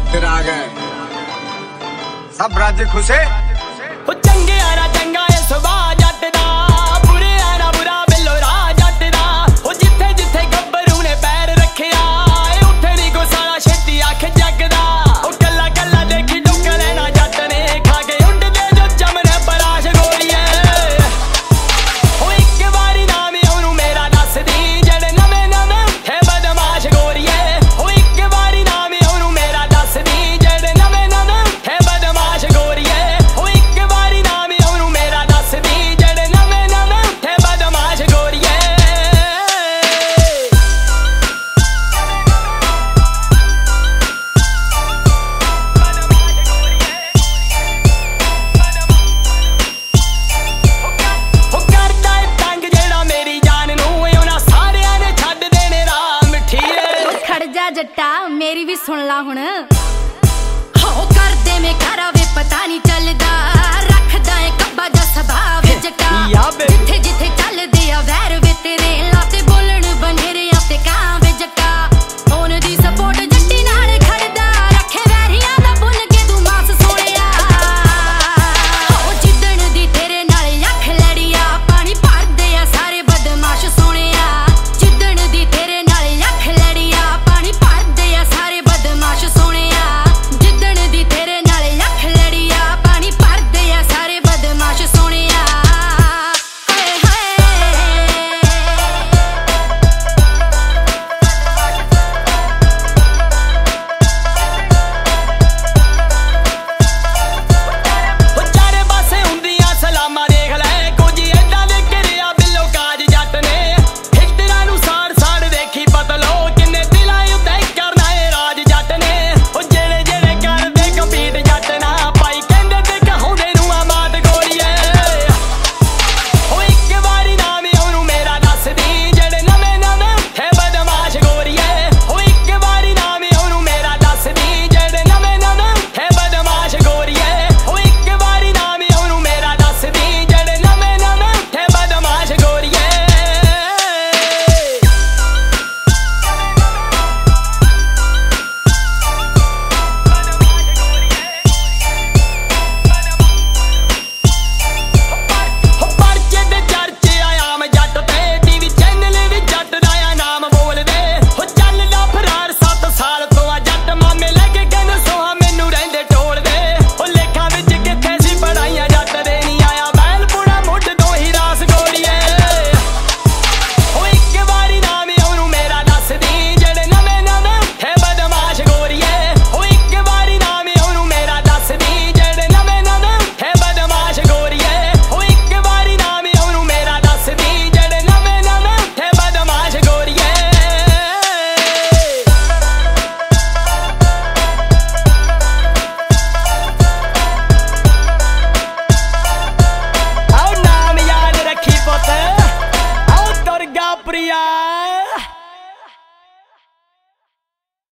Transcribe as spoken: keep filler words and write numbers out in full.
फिर आ गए सब राज्य खुशे चंगे आना चंगा है सुबह जट दा बुरे आना बुरा बिलो राह जट दा जिथे जिथे गब्बरू ने पैर रखिया उठे नहीं को सारा छेती अख जगदा कला कला देखी डुक लेना जट ने खा के उंड दे जो जमने पराश गोलिए एक बारी नाम ओनू मेरा दस दी जड़े नवे नवे उठे बदमाश गोलिए एक बारी नाम ओनू मेरा दस दी जड़े नवे नवे उठे बदमाश गोलिए एक बारी नाम ओनू मेरा दस दी जड़े नवे नवे उठे बदमाश गोलिए जट्टा मेरी भी सुन ला हुण हो कर दे में करा वे पता नहीं चलदा।